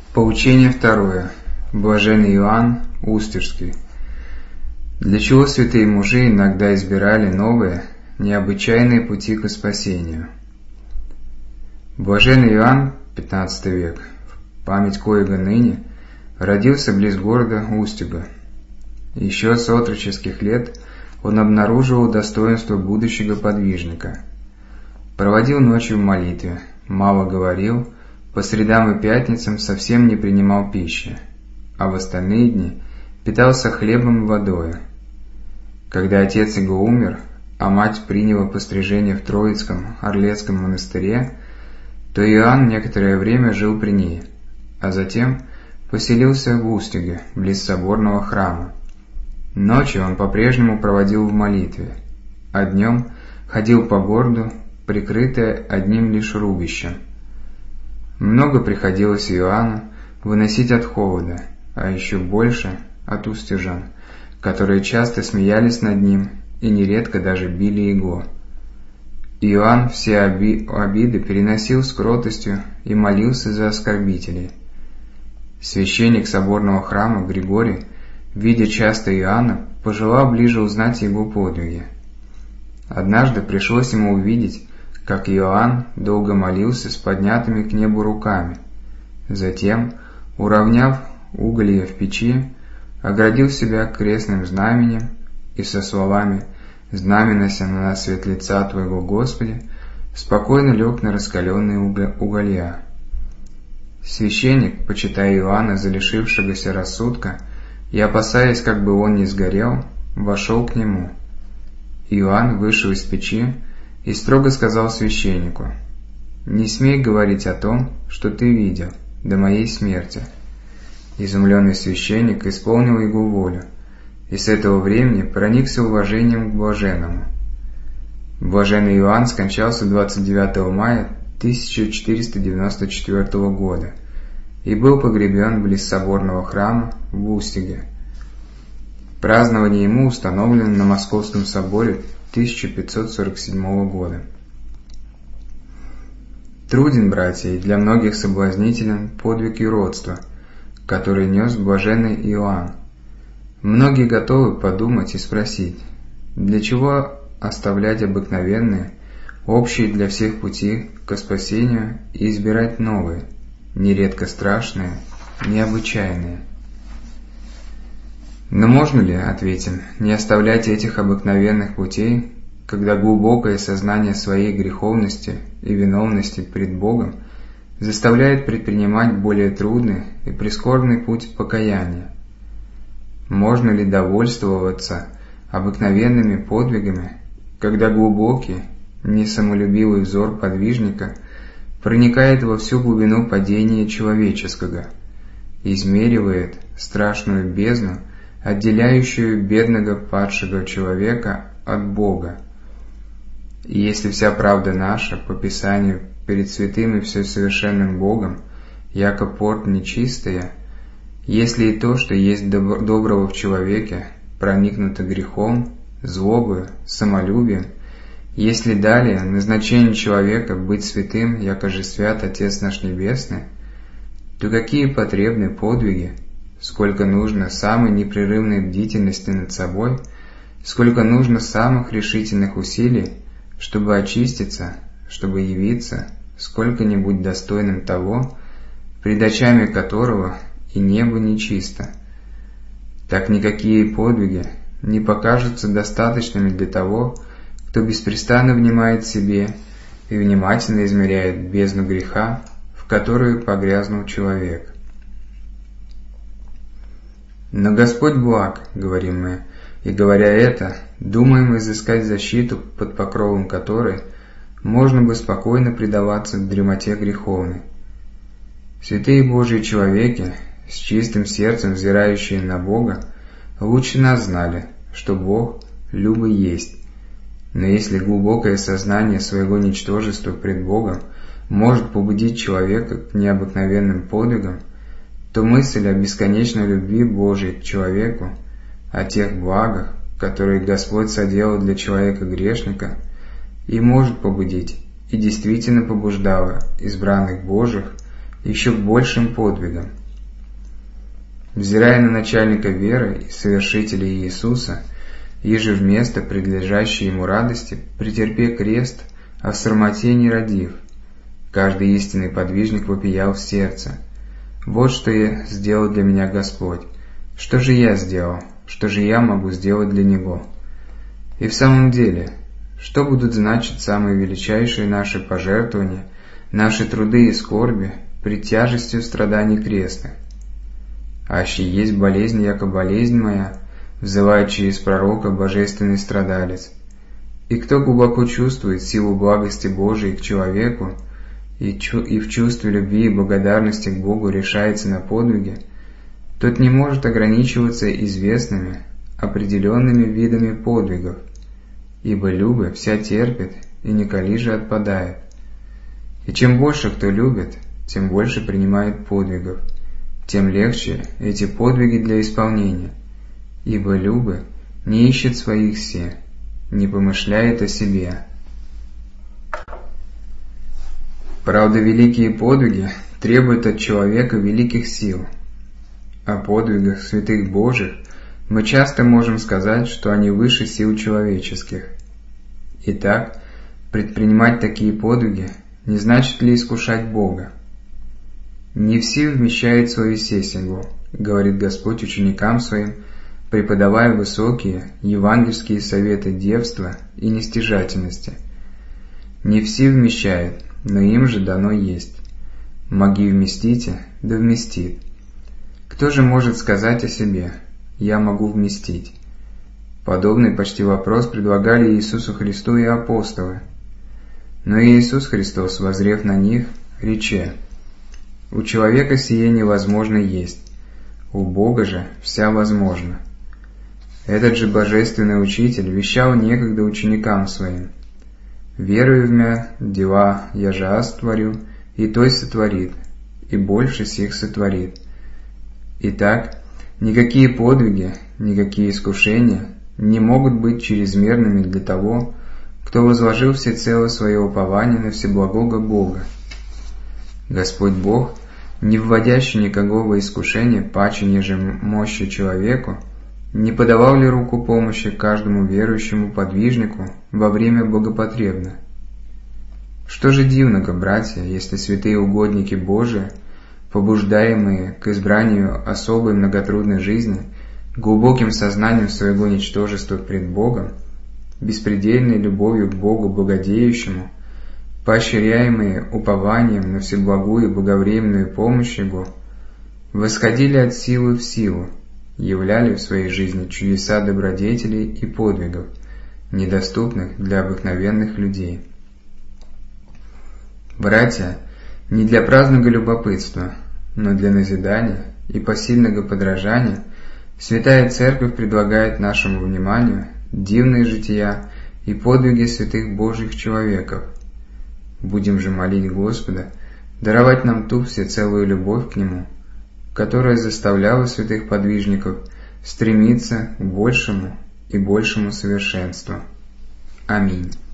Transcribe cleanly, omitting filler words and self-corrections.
Поучение второе. Блаженный Иоанн Устюжский. Для чего святые мужи иногда избирали новые, необычайные пути к спасению? Блаженный Иоанн, 15 век, в память коего ныне, родился близ города Устюга. Еще с отроческих лет он обнаруживал достоинство будущего подвижника. Проводил ночью в молитве, мало говорил, по средам и пятницам совсем не принимал пищи, а в остальные дни питался хлебом и водой. Когда отец его умер, а мать приняла пострижение в Троицком Орлецком монастыре, то Иоанн некоторое время жил при ней, а затем поселился в Устюге, близ соборного храма. Ночью он по-прежнему проводил в молитве, а днем ходил по городу, прикрытое одним лишь рубищем. Много приходилось Иоанну выносить от холода, а еще больше от устюжан, которые часто смеялись над ним и нередко даже били его. Иоанн все обиды переносил с кротостью и молился за оскорбителей. Священник соборного храма Григорий, видя часто Иоанна, пожелал ближе узнать его подвиги. Однажды пришлось ему увидеть, как Иоанн долго молился с поднятыми к небу руками. Затем, уравняв уголья в печи, оградил себя крестным знаменем и со словами «Знаменося на нас свет лица Твоего, Господи», спокойно лег на раскаленные уголья. Священник, почитая Иоанна за лишившегося рассудка и опасаясь, как бы он не сгорел, вошел к нему. Иоанн вышел из печи и строго сказал священнику: «Не смей говорить о том, что ты видел, до моей смерти». Изумленный священник исполнил его волю, и с этого времени проникся уважением к блаженному. Блаженный Иоанн скончался 29 мая 1494 года и был погребен близ соборного храма в Устюге. Празднование ему установлено на Московском соборе 1547 года. Труден, братья, и для многих соблазнителен подвиг юродства, который нес блаженный Иоанн. Многие готовы подумать и спросить, для чего оставлять обыкновенные, общие для всех пути к спасению и избирать новые, нередко страшные, необычайные. Но можно ли, ответим, не оставлять этих обыкновенных путей, когда глубокое сознание своей греховности и виновности пред Богом заставляет предпринимать более трудный и прискорбный путь покаяния? Можно ли довольствоваться обыкновенными подвигами, когда глубокий, несамолюбивый взор подвижника проникает во всю глубину падения человеческого, измеривает страшную бездну, отделяющую бедного падшего человека от Бога? И если вся правда наша по Писанию перед святым и всесовершенным Богом, яко порт нечистая, если и то, что есть доброго в человеке, проникнуто грехом, злобою, самолюбием, если далее назначение человека быть святым, яко же свят Отец наш Небесный, то какие потребны подвиги, сколько нужно самой непрерывной бдительности над собой, сколько нужно самых решительных усилий, чтобы очиститься, чтобы явиться сколько-нибудь достойным того, пред очами которого и небо нечисто. Так никакие подвиги не покажутся достаточными для того, кто беспрестанно внимает себе и внимательно измеряет бездну греха, в которую погрязнул человек. Но Господь благ, говорим мы, и говоря это, думаем изыскать защиту, под покровом которой можно бы спокойно предаваться дремоте греховной. Святые Божьи человеки, с чистым сердцем взирающие на Бога, лучше нас знали, что Бог любый есть. Но если глубокое сознание своего ничтожества пред Богом может побудить человека к необыкновенным подвигам, то мысль о бесконечной любви Божией к человеку, о тех благах, которые Господь соделал для человека-грешника, и может побудить, и действительно побуждала избранных Божьих еще к большим подвигам, взирая на начальника веры и совершителя Иисуса, иже вместо предлежащей ему радости, претерпе крест, а в срамоте не родив. Каждый истинный подвижник вопиял в сердце: «Вот что я сделал для меня Господь. Что же я сделал? Что же я могу сделать для Него?» И в самом деле, что будут значить самые величайшие наши пожертвования, наши труды и скорби пред тяжестью страданий крестных? «Аще есть болезнь, яко болезнь моя», взывает через пророка божественный страдалец. И кто глубоко чувствует силу благости Божией к человеку и в чувстве любви и благодарности к Богу решается на подвиги, тот не может ограничиваться известными, определенными видами подвигов, ибо любовь вся терпит и николи же отпадает. И чем больше кто любит, тем больше принимает подвигов, тем легче эти подвиги для исполнения, ибо любовь не ищет своих се, не помышляет о себе. Правда, великие подвиги требуют от человека великих сил. О подвигах святых Божьих мы часто можем сказать, что они выше сил человеческих. Итак, предпринимать такие подвиги не значит ли искушать Бога? «Не все вмещает свою сесеньгу», говорит Господь ученикам Своим, преподавая высокие евангельские советы девства и нестяжательности. «Не все вмещает, но им же дано есть. Моги вместите, да вместит. Кто же может сказать о себе: я могу вместить?» Подобный почти вопрос предлагали Иисусу Христу и апостолы. Но Иисус Христос, воззрев на них, рече: «У человека сие невозможно есть, у Бога же вся возможно». Этот же божественный учитель вещал некогда ученикам своим: «Верую в мя, дела я же аз творю, и той сотворит, и больше сих сотворит». Итак, никакие подвиги, никакие искушения не могут быть чрезмерными для того, кто возложил всецело свое упование на всеблагого Бога. Господь Бог, не вводящий никакого искушения паче неже мощи человеку, не подавал ли руку помощи каждому верующему подвижнику во время богопотребно? Что же дивного, братья, если святые угодники Божии, побуждаемые к избранию особой многотрудной жизни, глубоким сознанием своего ничтожества пред Богом, беспредельной любовью к Богу благодеющему, поощряемые упованием на всеблагую и благовременную помощь Его, восходили от силы в силу, являли в своей жизни чудеса добродетелей и подвигов, недоступных для обыкновенных людей. Братья, не для праздного любопытства, но для назидания и посильного подражания Святая Церковь предлагает нашему вниманию дивные жития и подвиги святых Божьих человеков. Будем же молить Господа даровать нам ту всецелую любовь к Нему, которая заставляла святых подвижников стремиться к большему и большему совершенству. Аминь.